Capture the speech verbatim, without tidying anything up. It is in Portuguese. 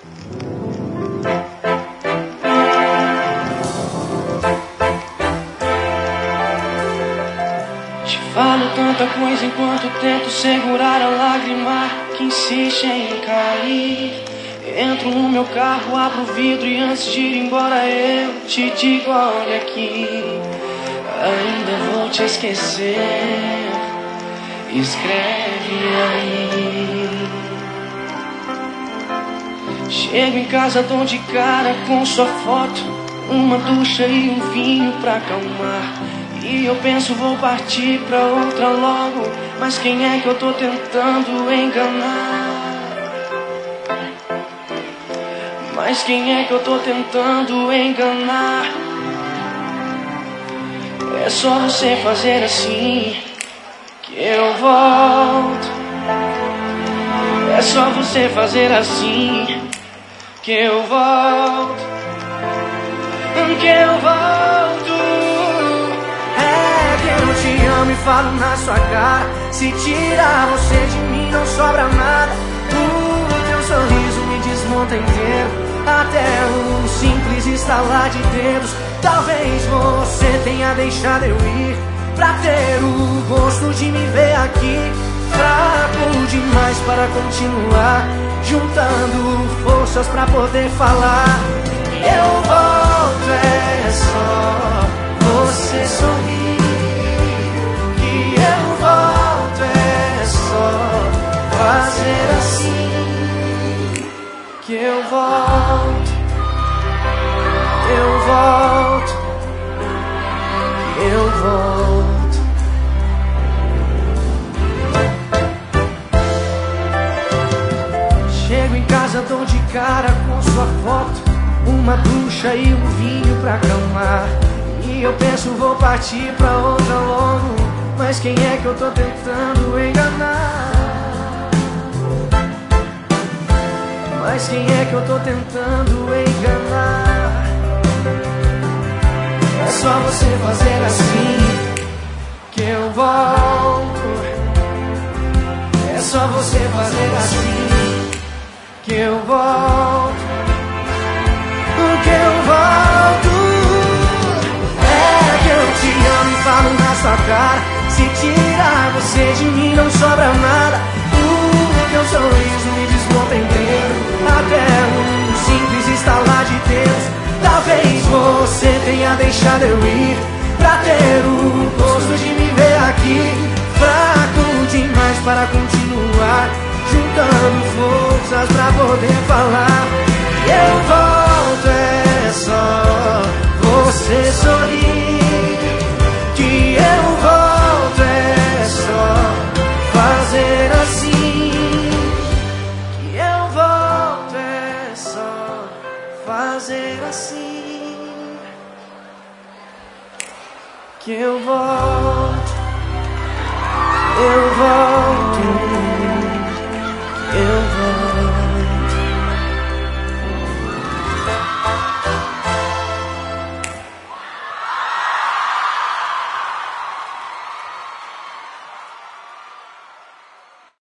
Te falo tanta coisa enquanto tento segurar a lágrima que insiste em cair. Entro no meu carro, abro o vidro e antes de ir embora eu te digo, olha aqui, ainda vou te esquecer, escreve aí. Chego em casa, dou de cara com sua foto, uma ducha e um vinho pra acalmar. E eu penso vou partir pra outra logo, mas quem é que eu tô tentando enganar? Mas quem é que eu tô tentando enganar? É só você fazer assim que eu volto. É só você fazer assim que eu volto. Que eu volto. É que eu te amo e falo na sua cara. Se tirar você de mim não sobra nada. O teu sorriso me desmonta inteiro. Até um simples estalar de dedos. Talvez você tenha deixado eu ir pra ter o gosto de me ver aqui. Fraco demais para continuar, juntando forças pra poder falar. Eu volto, é só você sorrir. Que eu volto, é só fazer assim. Que eu volto, eu volto, eu volto. Chego em casa, dou de cara com sua foto, uma ducha e um vinho pra acalmar. E eu penso vou partir pra outra logo, mas quem é que eu tô tentando enganar? Mas quem é que eu tô tentando enganar? É só você fazer assim que eu volto. É só você fazer assim que eu volto. Que eu volto. É que eu te amo e falo na sua cara. Se tirar você de mim não sobra nada. O teu sorriso me desmonta inteiro. Até um simples estalar de dedos. Talvez você tenha deixado eu ir pra ter o gosto de me ver aqui. Fraco demais para continuar, juntando forças pra poder falar. Eu volto, é só você sorrir. Que eu volto, é só fazer assim. Que eu volto, é só fazer assim. Que eu volto, eu volto.